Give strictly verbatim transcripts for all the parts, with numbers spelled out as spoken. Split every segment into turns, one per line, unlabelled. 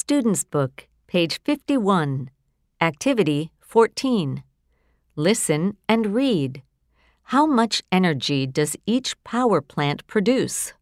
Student's Book, page fifty-one, Activity fourteen. Listen and read. How much energy does each power plant produce?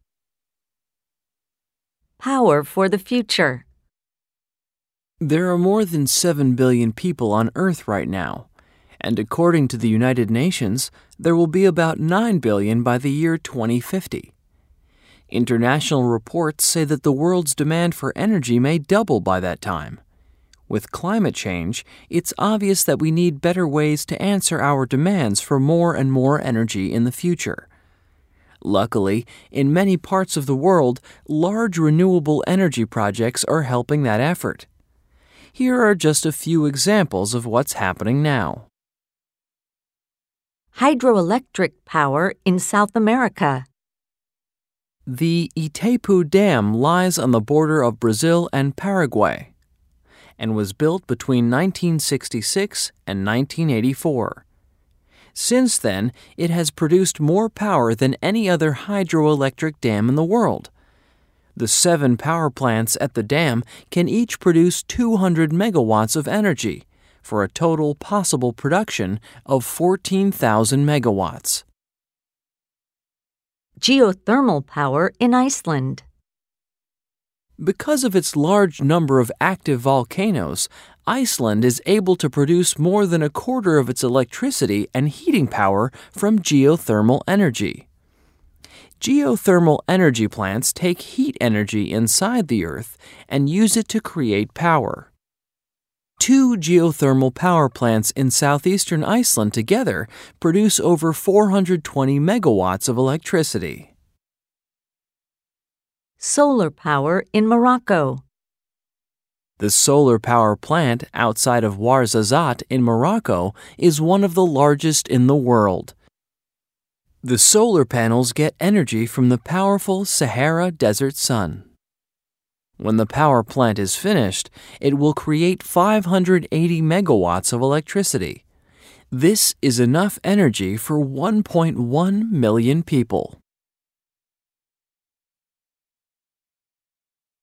Power for the future.
There are more than seven billion people on Earth right now, and according to the United Nations, there will be about nine billion by the year twenty fifty. International reports say that the world's demand for energy may double by that time. With climate change, it's obvious that we need better ways to answer our demands for more and more energy in the future. Luckily, in many parts of the world, large renewable energy projects are helping that effort. Here are just a few examples of what's happening now.
Hydroelectric power in South America.
The Itaipu Dam lies on the border of Brazil and Paraguay and was built between nineteen sixty-six and nineteen eighty-four. Since then, it has produced more power than any other hydroelectric dam in the world. The seven power plants at the dam can each produce two hundred megawatts of energy, for a total possible production of fourteen thousand megawatts.
Geothermal power in Iceland.
Because of its large number of active volcanoes, Iceland is able to produce more than a quarter of its electricity and heating power from geothermal energy. Geothermal energy plants take heat energy inside the Earth and use it to create power. Two geothermal power plants in southeastern Iceland together produce over four hundred twenty megawatts of electricity.
Solar power in Morocco.
The solar power plant outside of Ouarzazate in Morocco is one of the largest in the world. The solar panels get energy from the powerful Sahara Desert sun. When the power plant is finished, it will create five hundred eighty megawatts of electricity. This is enough energy for one point one million people.